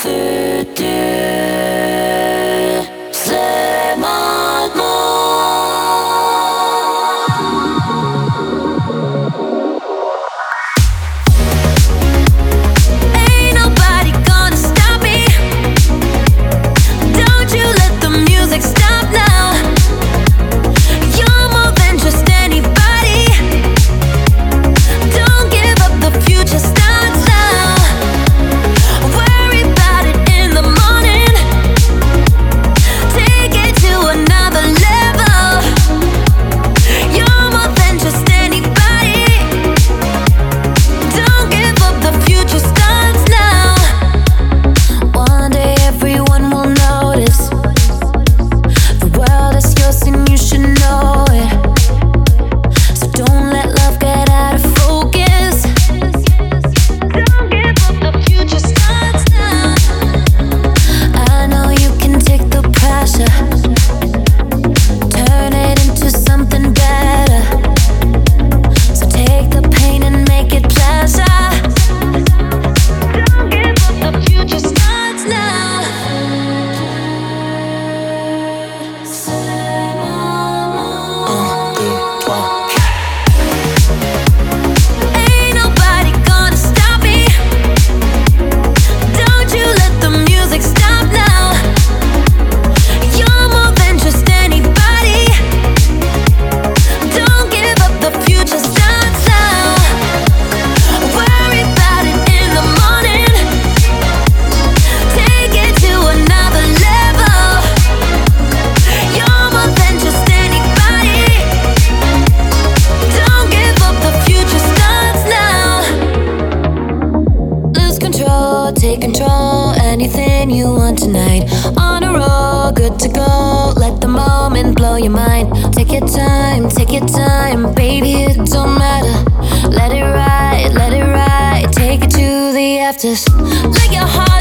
c'est maintenant. Ain't nobody gonna stop me. Don't you let the music stop now. You're more than just anybody. Don't give up, the future starts now. Worry about it in the morning. Take it to another level. You're more than just anybody. Don't give up, the future starts now. One day everyone will notice. The world is yours and you should know it. So don't let love get out of focus. Don't give up, the future starts now. I know you can take the pressure, turn it into something better. So take the pain and make it pleasure. Don't give up, the future starts now. Ain't nobody gonna stop me. Don't you let the music stop now. You're more than just anybody. Don't give up, the future starts now. Worry about it in the morning. Take it to another level. You're more than just anybody. Don't give up, the future starts now. Lose control, take control. Anything you want tonight. On a roll, good to go. Let the moment blow your mind. Take your time, baby, it don't matter. Let it ride, take it to the afters. Let your heart